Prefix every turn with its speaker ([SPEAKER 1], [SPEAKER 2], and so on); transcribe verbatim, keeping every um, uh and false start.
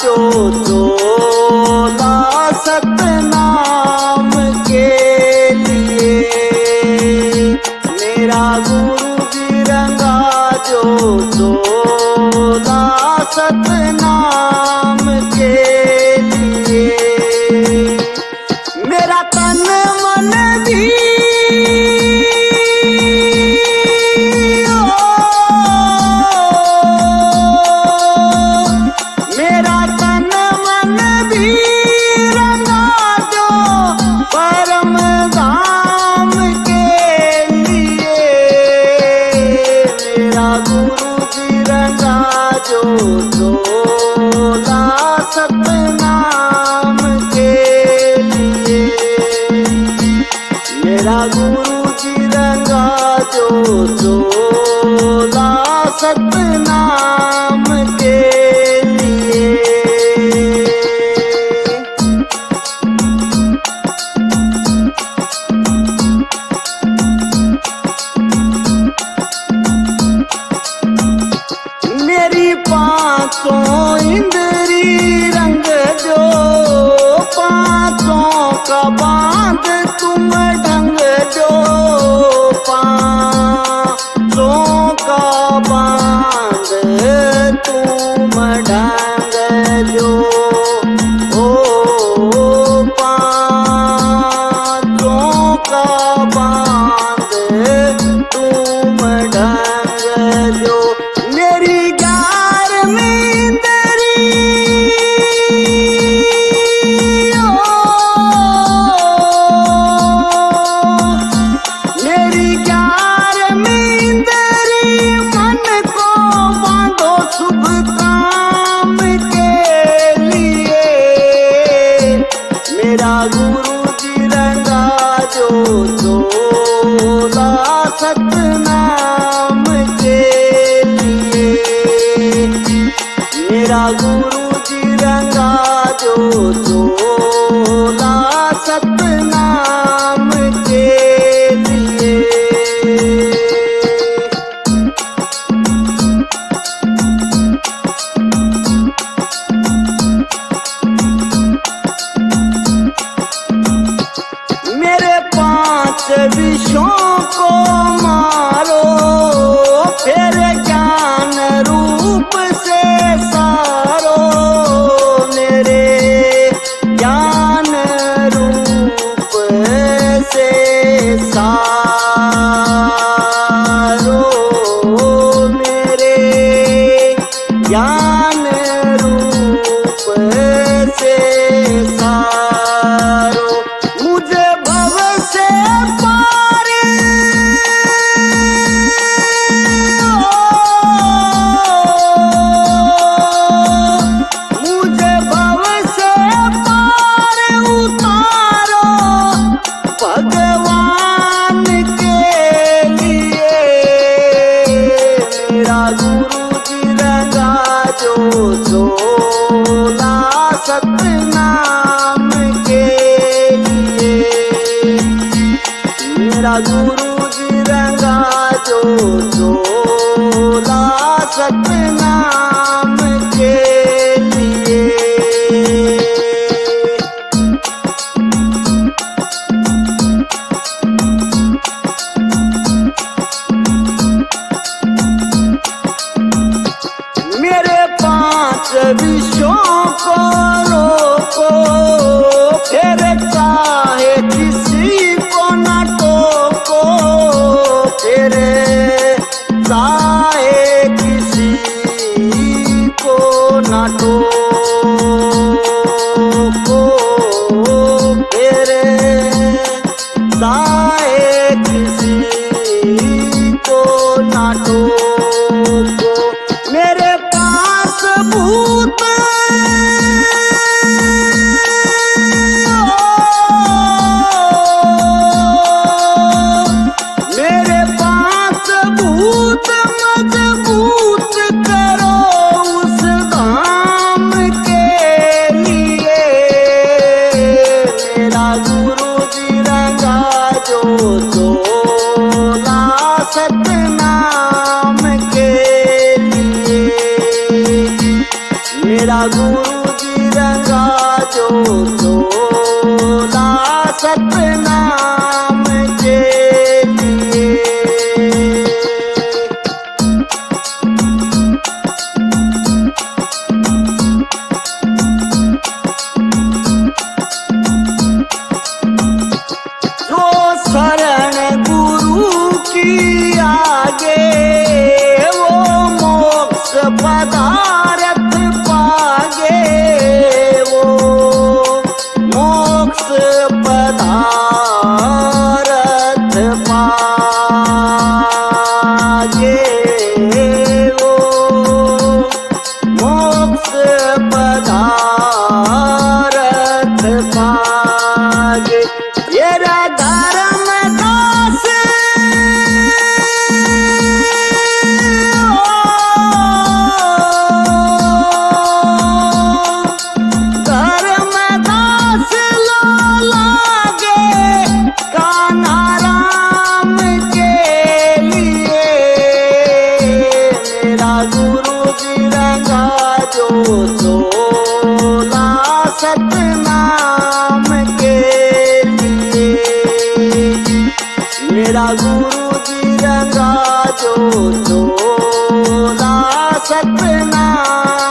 [SPEAKER 1] जो चोला सतनाम के लिए। मेरा गुरु जी रंगा जो चोला सतनाम के लिए। मेरा तन मन भी मेरा तन मन भी रंगा जो परम धाम के लिए। मेरा गुरु जी रंगा जो चोला सतनाम के लिए। मेरा गुरु जी रंगा जो चोला सतनाम के लिए। मेरी पांचों इंद्री रंग जो पांचों का बांध तुम ढंग जो पांचों का बांध तुम ढंग जो। ओ पांचों का बांध तुम ढंग जो। मेरी ग्यारहवीं इंद्री मेरी ग्यारहवीं इंद्री मन को बांधो शुभ काम के लिए। मेरा गुरु जी रंगा जो चोला सतनाम के लिए। मेरा गुरु जी रंगा जो चोला सतनाम के लिए। मेरे पांच विषयों को मारो फिर ज्ञान रूप से सारो। मेरे ज्ञान रूप से सारो। मेरे ज्ञान रूप से सारो। मुझे भव से पार मुझे भव से पार उतारो भगवान के लिए। मेरा गुरु जी रंगा जो चोला सतनाम के लिए। मेरा गुरु जी रंगा जो चोला सतनाम के लिए। मेरे पांच विषयों को रोको फिर चाहे किसी को न टोको। फिर चाहे किसी को न टोको। फिर चाहे किसी को न टोको। मेरे पास भूत जी रंगा जो चोला सतनाम के लिए। जो शरण गुरु की आगे वो मोक्ष पदारथ पागे, वो मोक्ष पदारथ पागे, वो मोक्ष पदारथ पागे। ये धर्म दास धर्म दास लो लागे कान्हा राम के लिए। मेरा गुरु जी रंगा जो चोला सतनाम के लिए। मेरा गुरु जी रंगा जो चोला सतनाम